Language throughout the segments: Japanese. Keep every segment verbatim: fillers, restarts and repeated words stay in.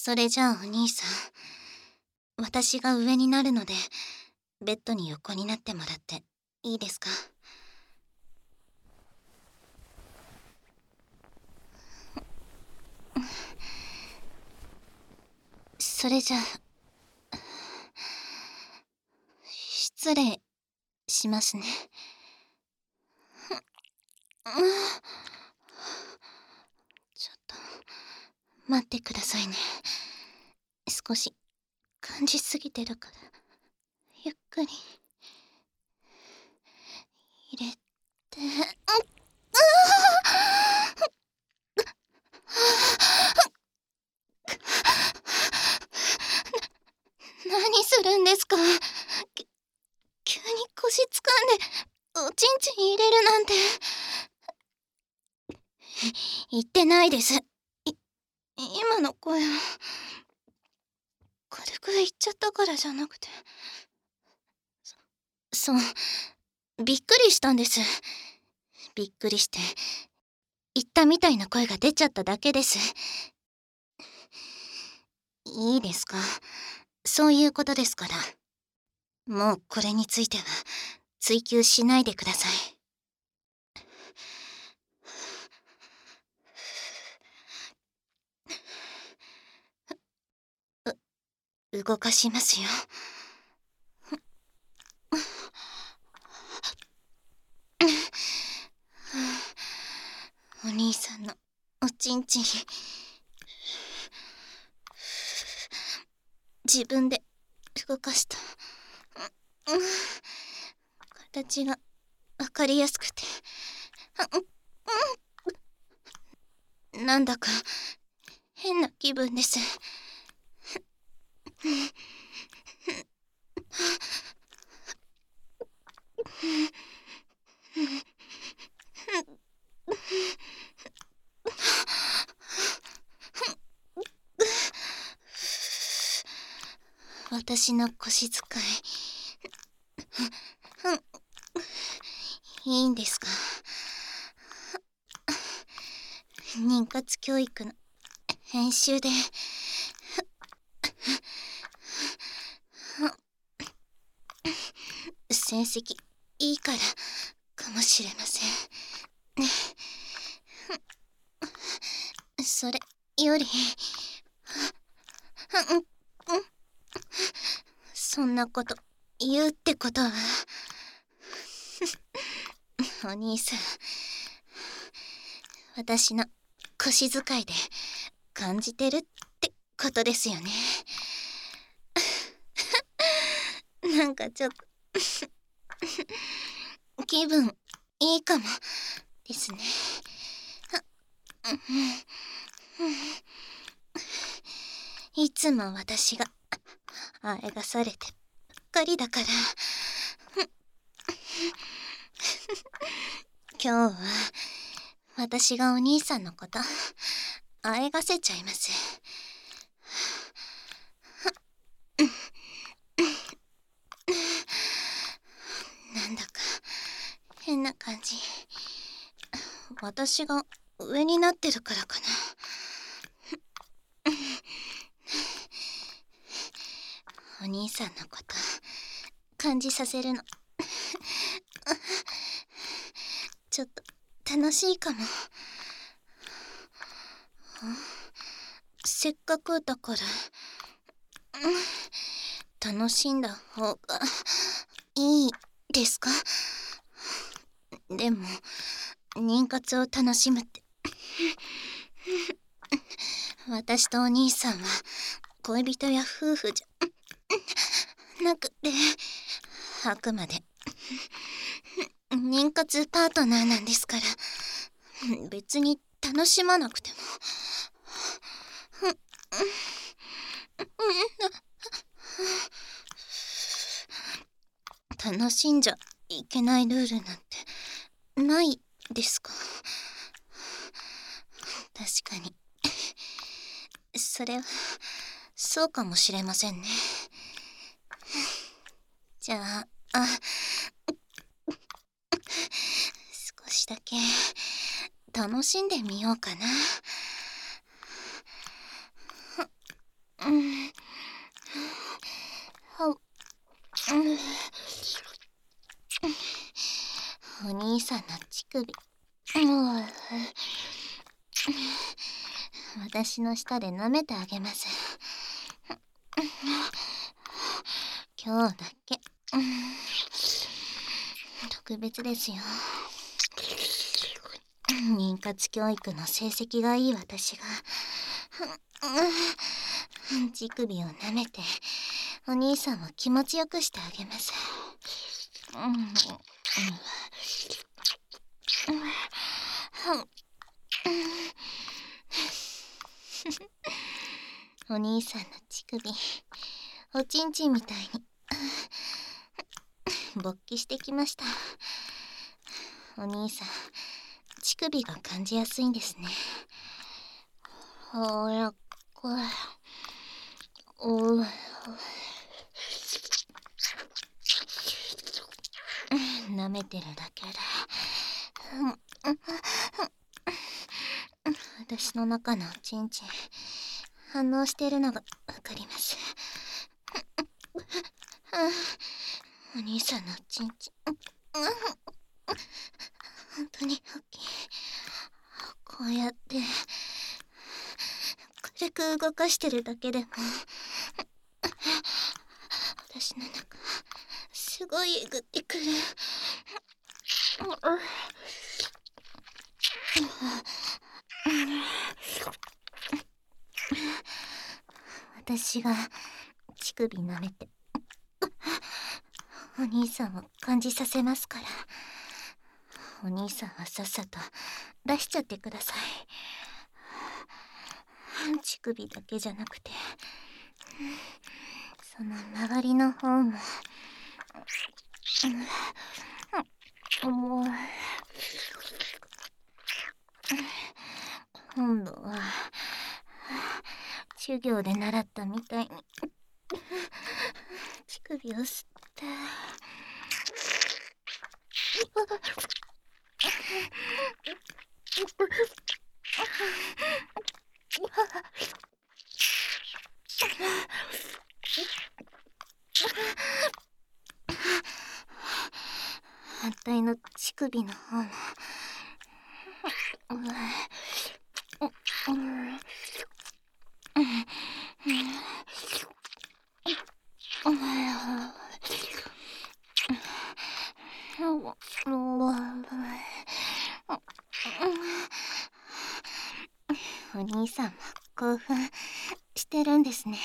それじゃあお兄さん、私が上になるので、ベッドに横になってもらっていいですか？それじゃあ、失礼しますね。ちょっと待ってくださいね。少し感じすぎてるから、ゆっくり入れて。何するんですか？き急に腰掴んでおちんちん入れるなんて。言ってないです。い今の声は軽く言っちゃったからじゃなくて、そそうびっくりしたんです。びっくりして言ったみたいな声が出ちゃっただけです。いいですか？そういうことですから、もうこれについては追求しないでください。う動かしますよ。お兄さんのおちんちん、自分で動かした、形がわかりやすくて、なんだか変な気分です。私の腰使い、いいんですか？妊活教育の編集で成績いいからかもしれませんね。それよりそんなこと言うってことはお兄さん、私の腰使いで感じてるってことですよね。なんかちょっと気分いいかもですね。いつも私があえがされてばっかりだから。今日は私がお兄さんのことあえがせちゃいます。なんだか変な感じ。私が上になってるからかな。お兄さんのこと感じさせるのちょっと楽しいかも。せっかくだから楽しんだ方がいいですか？でも妊活を楽しむって私とお兄さんは恋人や夫婦じゃなくて、あくまで妊活パートナーなんですから、別に楽しまなくても楽しんじゃいけないルールなんてないですか？確かにそれはそうかもしれませんね。じゃあ、あ少しだけ楽しんでみようかな。 お兄さんの乳首、もう私の舌で舐めてあげます。今日だけ特別ですよ。妊活教育の成績がいい私が乳首を舐めてお兄さんを気持ちよくしてあげます。お兄さんの乳首、おちんちんみたいに勃起してきました。お兄さん、乳首が感じやすいんですね。ほら、これ、お舐めてるだけで私の中のおちんちん反応しているのがわかります。お兄さんのおちんちん本当に大きい。こうやって軽く動かしてるだけでも私の中すごいえぐってくる。私が乳首舐めてお兄さんを感じさせますから、お兄さんはさっさと出しちゃってください。乳首だけじゃなくてその周りの方ももう今度は授業で習ったみたいに乳首を吸って反対の乳首の方もお兄さんも興奮してるんですね。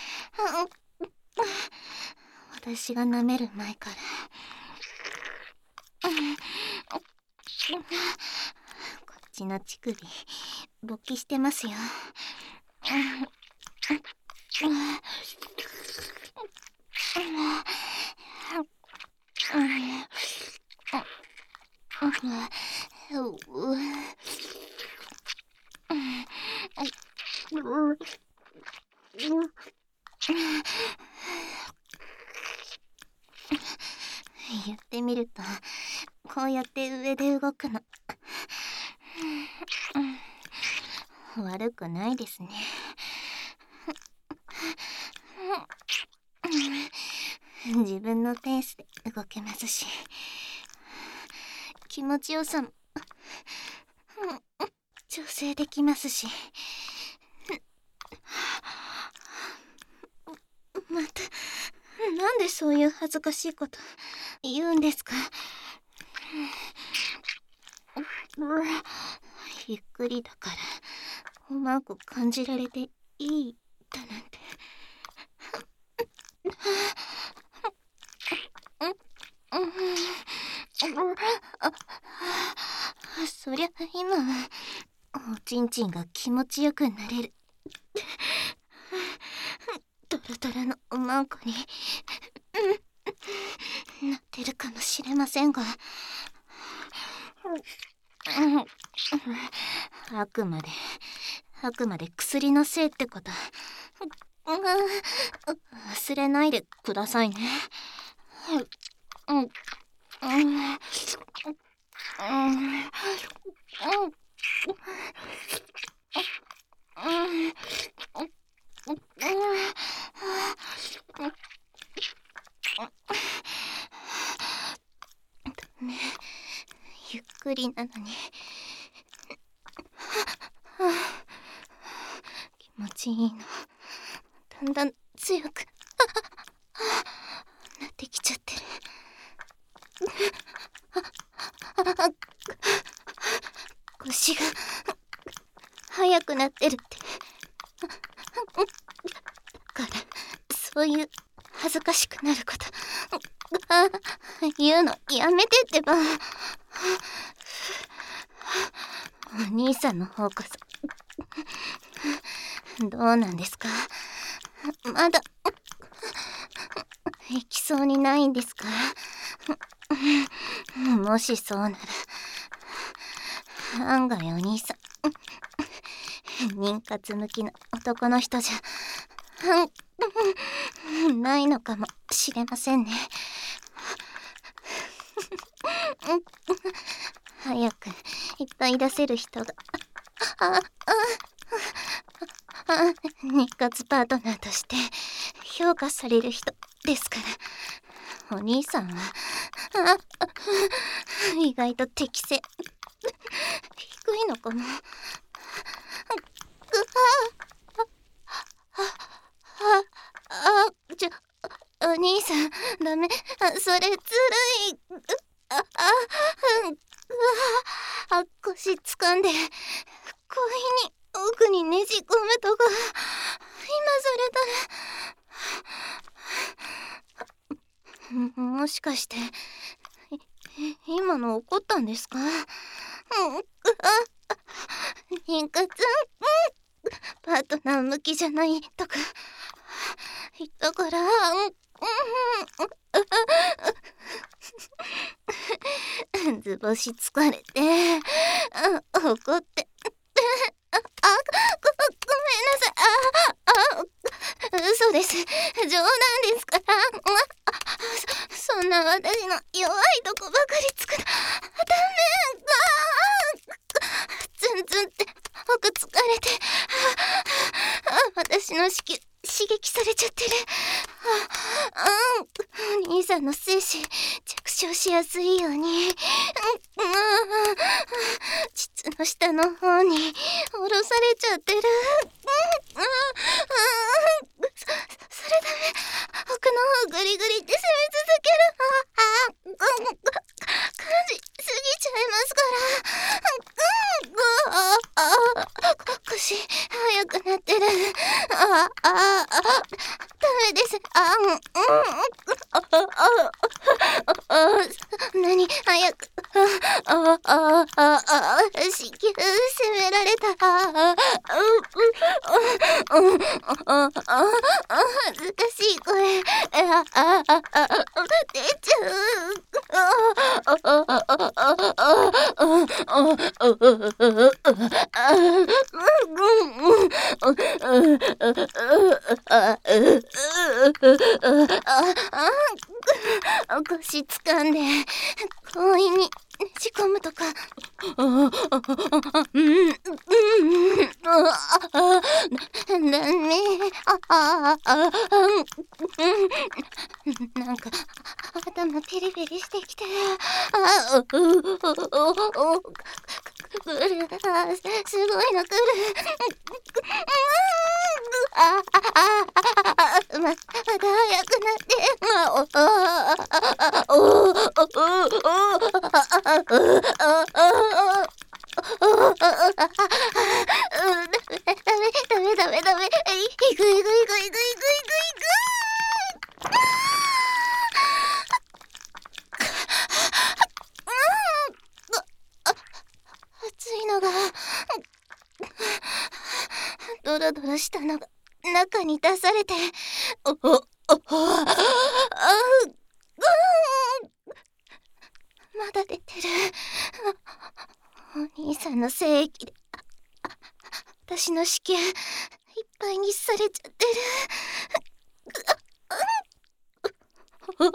私が舐める前からこっちの乳首勃起してますよ。言ってみるとこうやって上で動くの悪くないですね。自分のペースで動けますし、気持ちよさも調整できますし、またなんでそういう恥ずかしいこと言うんですか。ゆっくりだからうまく感じられていいだなんて。そりゃ今はおちんちんが気持ちよくなれるドロドロのおまんこになってるかもしれませんが、あくまであくまで薬のせいってこと忘れないでくださいね。 ゆっくりなのに気持ちいいの。だんだん強くなってきちゃってる。腰が速くなってるって。だからそういう恥ずかしくなること言うのやめてってば。お兄さんの方こそどうなんですか？まだ行きそうにないんですか？もしそうなら案外お兄さん妊活向きの男の人じゃないのかもしれませんね。早くいっぱい出せる人がああ妊活パートナーとして評価される人ですから。お兄さんは意外と適性低いのかも。あ、ちょ、お兄さん、ダメ、それずるい。あ、あ、あ、腰掴んで、恋に奥にねじ込むとか、今それたら、もしかして、今の怒ったんですか？妊活パートナー向きじゃないとか言ったから、図星疲れて怒ってあ、ご、ごめんなさい。あ、あ、嘘です。冗談ですから。そ、そんな私の弱いとこばかりつくのダメ。ツンツンって奥疲れて私の子宮刺激されちゃってる。あ、うん、お兄さんの精子着床しやすいように、うん、膣の下の方に下ろされちゃってる。うん、うん、そ、それダメ。奥の方グリグリって攻め続ける。あ、うん、感じすぎちゃいますから。うん、あ、あ、腰速くなってる。あ、あ、あ、ダメです。あ、うん、うん、あ、あ、あ、何早く。あ、あ、あ、あ、子宮攻められた。あ、うん、うん、あ、あ、恥ずかしい声。あ、あ、あ、あ、出ちゃう。あ、あ、あ、あ、あ、腰掴んで強引にねじ込むとか。うんうんダメ。あああなんか頭ペリペリしてきて。あううううくる。あすごいのくる。あああままた早くなってまおああおおおおダメダメダメ。いくいくいくいくいくいくいく。熱いのがドロドロしたのが中に出されて、おおおあまだ出てる。お兄さんの精液で私の子宮いっぱいにされちゃってる。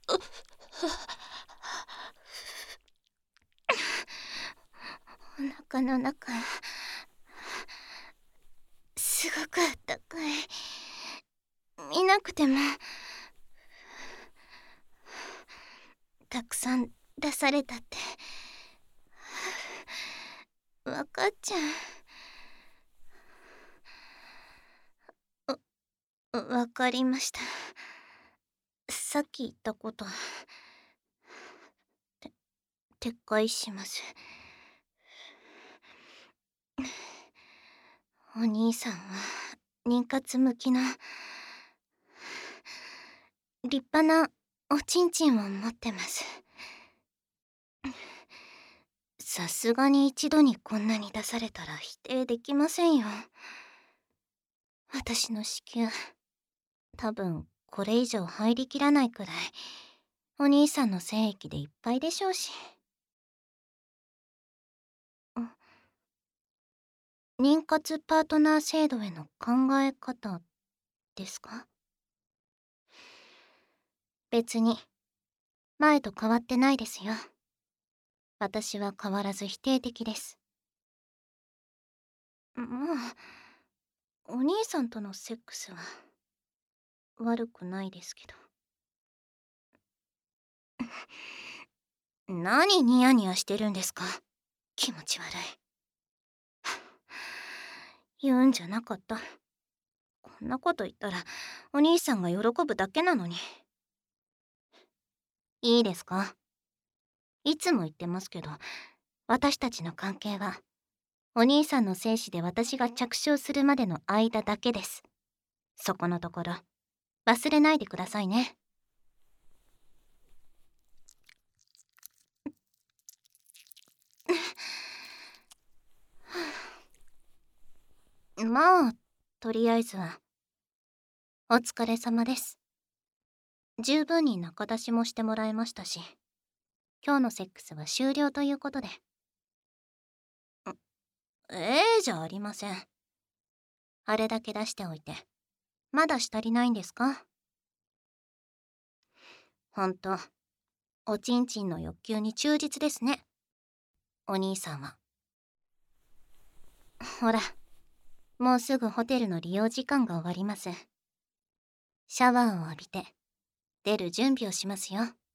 お腹の中すごくあったかい。見なくてもたくさん出されたってわかっちゃう。わ、わかりました。さっき言ったこと、て、撤回します。お兄さんは、妊活向きな、立派なおちんちんを持ってます。さすがに一度にこんなに出されたら否定できませんよ。私の子宮、多分これ以上入りきらないくらい、お兄さんの精液でいっぱいでしょうし。妊活パートナー制度への考え方ですか？別に、前と変わってないですよ。私は変わらず否定的です。まあ、お兄さんとのセックスは悪くないですけど。何ニヤニヤしてるんですか？気持ち悪い。言うんじゃなかった。こんなこと言ったらお兄さんが喜ぶだけなのに。いいですか？いつも言ってますけど、私たちの関係はお兄さんの精子で私が着床するまでの間だけです。そこのところ忘れないでくださいね。まあ、とりあえずはお疲れ様です。十分に仲出しもしてもらえましたし、今日のセックスは終了ということで。ええじゃありません。あれだけ出しておいてまだし足りないんですか？ほんと、おちんちんの欲求に忠実ですね、お兄さんは。ほら、もうすぐホテルの利用時間が終わります。シャワーを浴びて出る準備をしますよ。